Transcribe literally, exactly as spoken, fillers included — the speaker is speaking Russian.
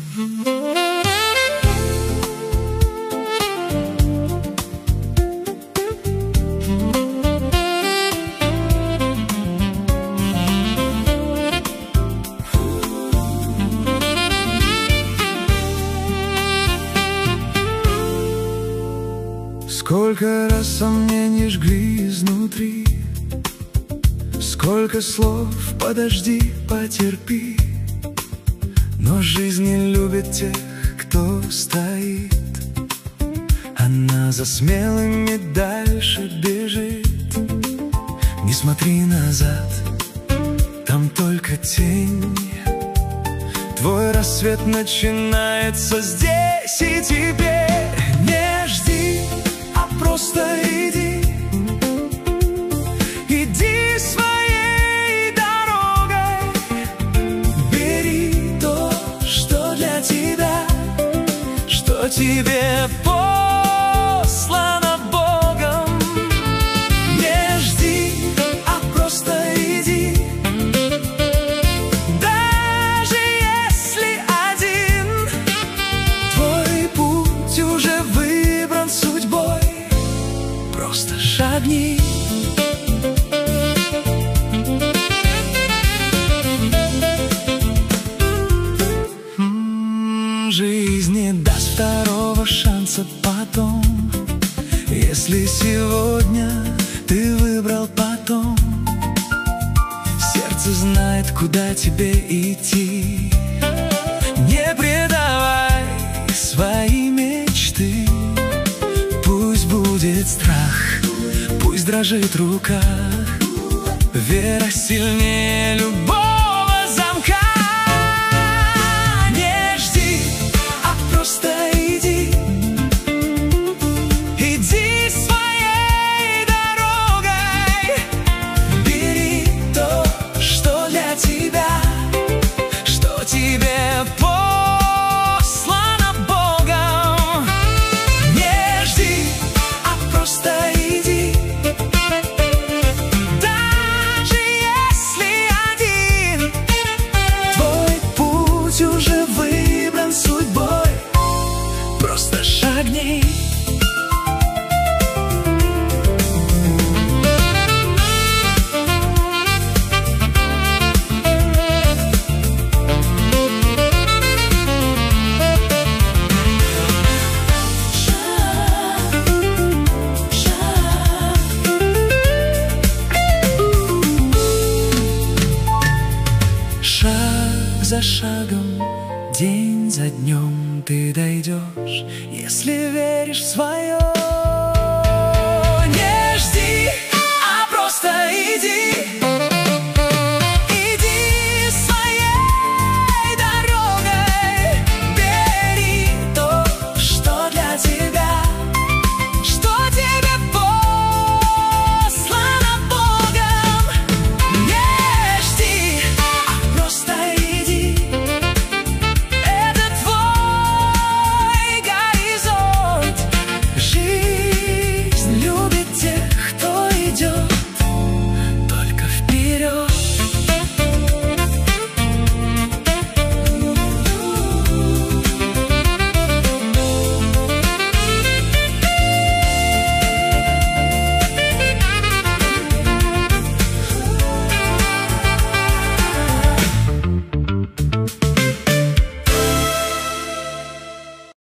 Сколько раз сомнений жгли изнутри, сколько слов «подожди, потерпи». Но жизнь не любит тех, кто стоит. Она за смелыми дальше бежит. Не смотри назад, там только тень. Твой рассвет начинается здесь и теперь. Не жди, а просто иди. Иди своей дорогой. Бери то, что для тебя, что тебе послано Богом. Не жди, а просто иди. Даже если один, твой путь уже выбран судьбой. Просто шагни. Жизнь не даст второго шанса потом. Если сегодня ты выбрал потом, сердце знает, куда тебе идти. Не предавай свои мечты. Пусть будет страх, пусть дрожит рука. Вера сильнее любого замка. Не жди, а просто иди. Иди своей дорогой. Бери то, что для тебя, что тебе послано Богом. Не жди, а просто иди. Даже если один, твой путь уже выбран судьбой. Просто шагни. Шаг за шагом, день за днем ты дойдешь, если веришь в свое.